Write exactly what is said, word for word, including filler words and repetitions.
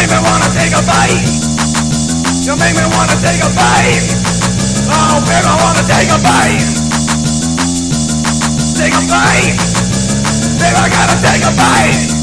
make me wanna take a bite. You make me wanna take a bite. Oh, baby, I wanna take a bite. Take a bite. Baby, I gotta take a bite.